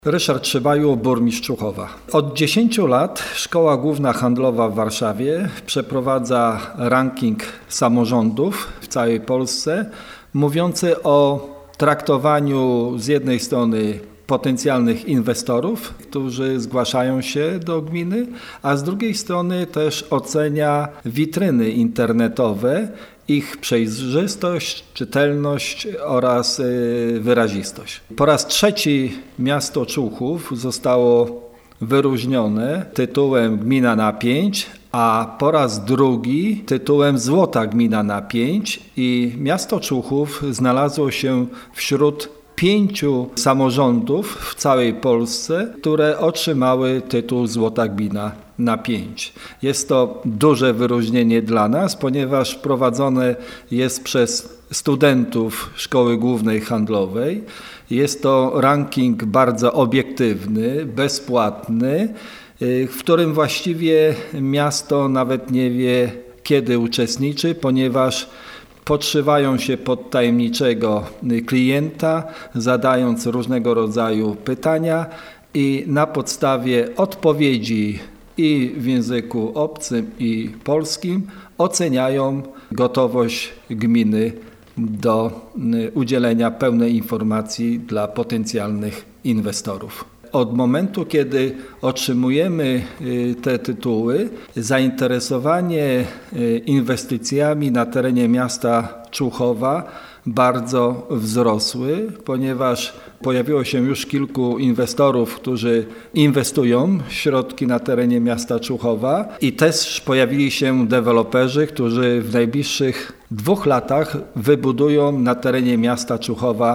Ryszard Szybaju, burmistrz Czuchowa. Od 10 lat Szkoła Główna Handlowa w Warszawie przeprowadza ranking samorządów w całej Polsce, mówiący o traktowaniu z jednej strony potencjalnych inwestorów, którzy zgłaszają się do gminy, a z drugiej strony też ocenia witryny internetowe, ich przejrzystość, czytelność oraz wyrazistość. Po raz trzeci miasto Czuchów zostało wyróżnione tytułem Gmina na 5, a po raz drugi tytułem Złota Gmina na 5 i miasto Czuchów znalazło się wśród 5 samorządów w całej Polsce, które otrzymały tytuł Złota Gmina na 5. Jest to duże wyróżnienie dla nas, ponieważ prowadzone jest przez studentów Szkoły Głównej Handlowej. Jest to ranking bardzo obiektywny, bezpłatny, w którym właściwie miasto nawet nie wie, kiedy uczestniczy, ponieważ podszywają się pod tajemniczego klienta, zadając różnego rodzaju pytania i na podstawie odpowiedzi i w języku obcym i polskim oceniają gotowość gminy do udzielenia pełnej informacji dla potencjalnych inwestorów. Od momentu, kiedy otrzymujemy te tytuły, zainteresowanie inwestycjami na terenie miasta Czuchowa bardzo wzrosły, ponieważ pojawiło się już kilku inwestorów, którzy inwestują środki na terenie miasta Czuchowa i też pojawili się deweloperzy, którzy w najbliższych 2 latach wybudują na terenie miasta Czuchowa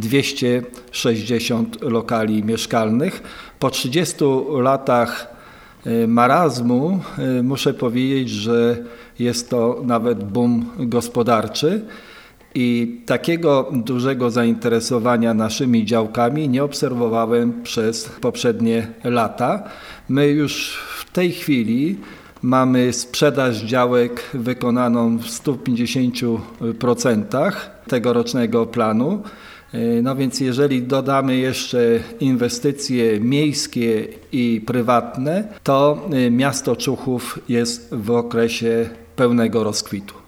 260 lokali mieszkalnych. Po 30 latach marazmu muszę powiedzieć, że jest to nawet boom gospodarczy. I takiego dużego zainteresowania naszymi działkami nie obserwowałem przez poprzednie lata. My już w tej chwili mamy sprzedaż działek wykonaną w 150% tegorocznego planu. No więc jeżeli dodamy jeszcze inwestycje miejskie i prywatne, to miasto Czuchów jest w okresie pełnego rozkwitu.